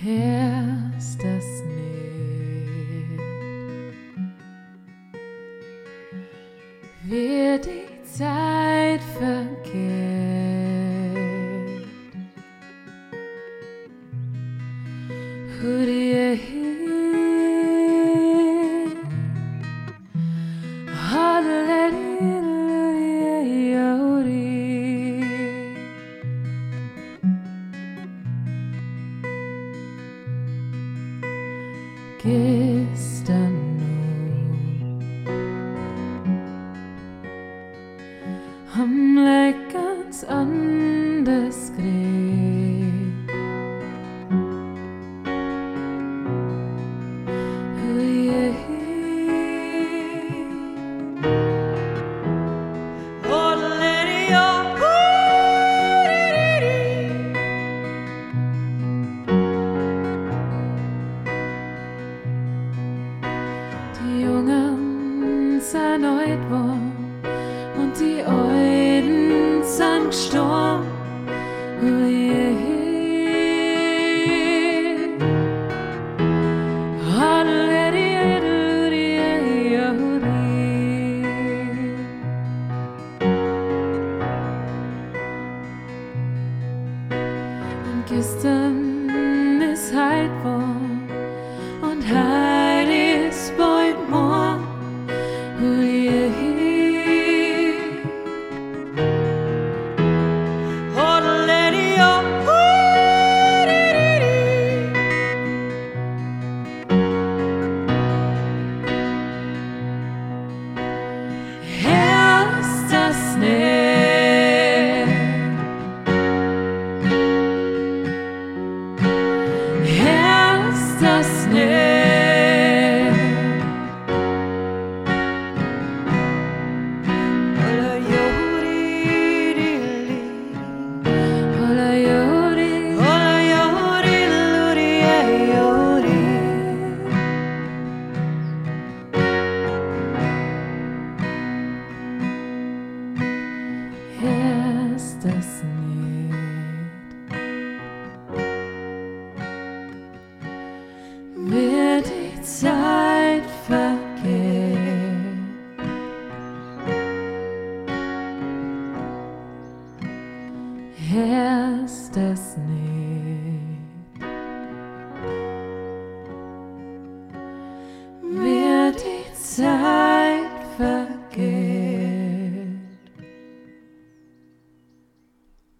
Erst das nicht, wird die Zeit vergeht. Gestern nur am ganz anders geredet. Die Jungen sind alt worden und die Alten sind gestorben. Und gestern ist halt worden und halt ist bald morgen. Erst das nicht, erst das nicht. Erst das nicht, wird die Zeit vergeht. Erst das nicht, wird die Zeit